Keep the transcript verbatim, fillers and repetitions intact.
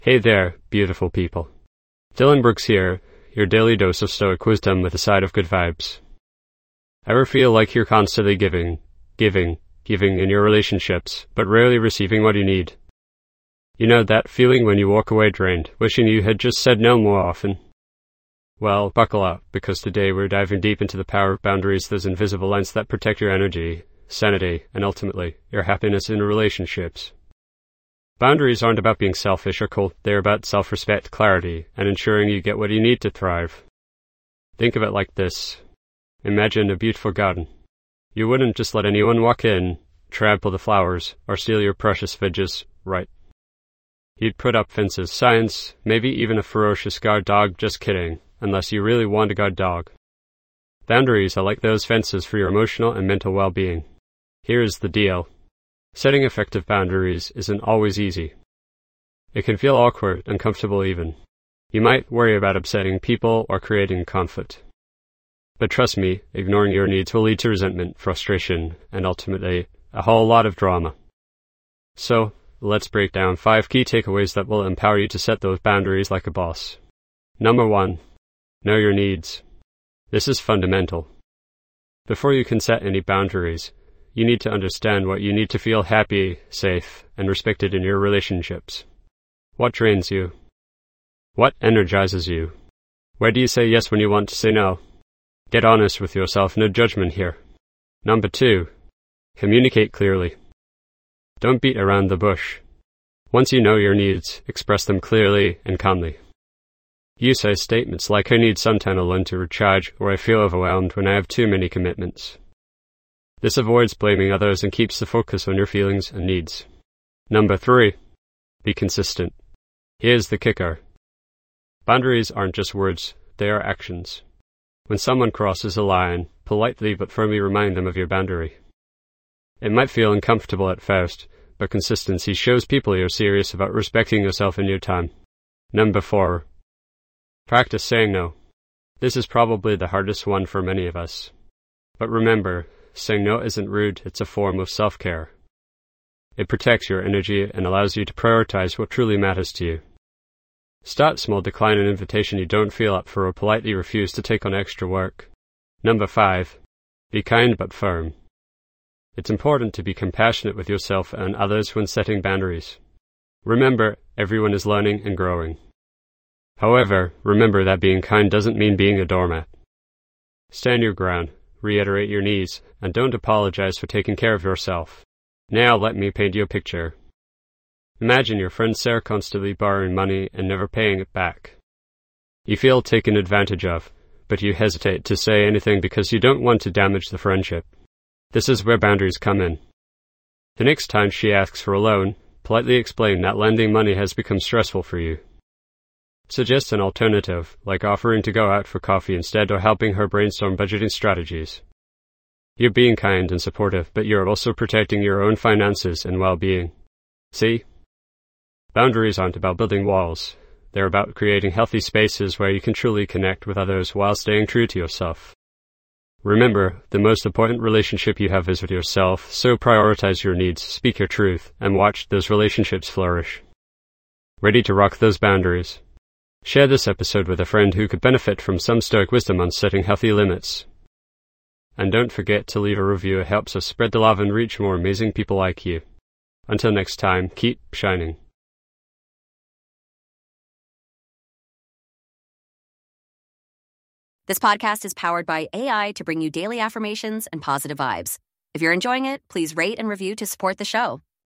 Hey there, beautiful people. Dylan Brooks here, your daily dose of stoic wisdom with a side of good vibes. Ever feel like you're constantly giving, giving, giving in your relationships, but rarely receiving what you need? You know that feeling when you walk away drained, wishing you had just said no more often? Well, buckle up, because today we're diving deep into the power of boundaries, those invisible lines that protect your energy, sanity, and ultimately, your happiness in relationships. Boundaries aren't about being selfish or cold, they're about self-respect, clarity, and ensuring you get what you need to thrive. Think of it like this. Imagine a beautiful garden. You wouldn't just let anyone walk in, trample the flowers, or steal your precious veggies, right? You'd put up fences, signs, maybe even a ferocious guard dog, just kidding, unless you really want a guard dog. Boundaries are like those fences for your emotional and mental well-being. Here's the deal. Setting effective boundaries isn't always easy. It can feel awkward, uncomfortable even. You might worry about upsetting people or creating conflict. But trust me, ignoring your needs will lead to resentment, frustration, and ultimately, a whole lot of drama. So, let's break down five key takeaways that will empower you to set those boundaries like a boss. Number one, know your needs. This is fundamental. Before you can set any boundaries, you need to understand what you need to feel happy, safe, and respected in your relationships. What drains you? What energizes you? Where do you say yes when you want to say no? Get honest with yourself, no judgment here. Number two, communicate clearly. Don't beat around the bush. Once you know your needs, express them clearly and calmly. You say statements like, I need some time alone to recharge, or I feel overwhelmed when I have too many commitments. This avoids blaming others and keeps the focus on your feelings and needs. Number three, be consistent. Here's the kicker. Boundaries aren't just words, they are actions. When someone crosses a line, politely but firmly remind them of your boundary. It might feel uncomfortable at first, but consistency shows people you're serious about respecting yourself and your time. Number four, practice saying no. This is probably the hardest one for many of us. But remember, saying no isn't rude, it's a form of self-care. It protects your energy and allows you to prioritize what truly matters to you. Start small, decline an invitation you don't feel up for, or politely refuse to take on extra work. Number five, be kind but firm. It's important to be compassionate with yourself and others when setting boundaries. Remember, everyone is learning and growing. However, remember that being kind doesn't mean being a doormat. Stand your ground, reiterate your needs, and don't apologize for taking care of yourself. Now let me paint you a picture. Imagine your friend Sarah constantly borrowing money and never paying it back. You feel taken advantage of, but you hesitate to say anything because you don't want to damage the friendship. This is where boundaries come in. The next time she asks for a loan, politely explain that lending money has become stressful for you. Suggest an alternative, like offering to go out for coffee instead or helping her brainstorm budgeting strategies. You're being kind and supportive, but you're also protecting your own finances and well-being. See? Boundaries aren't about building walls. They're about creating healthy spaces where you can truly connect with others while staying true to yourself. Remember, the most important relationship you have is with yourself, so prioritize your needs, speak your truth, and watch those relationships flourish. Ready to rock those boundaries? Share this episode with a friend who could benefit from some stoic wisdom on setting healthy limits. And don't forget to leave a review. It helps us spread the love and reach more amazing people like you. Until next time, keep shining. This podcast is powered by A I to bring you daily affirmations and positive vibes. If you're enjoying it, please rate and review to support the show.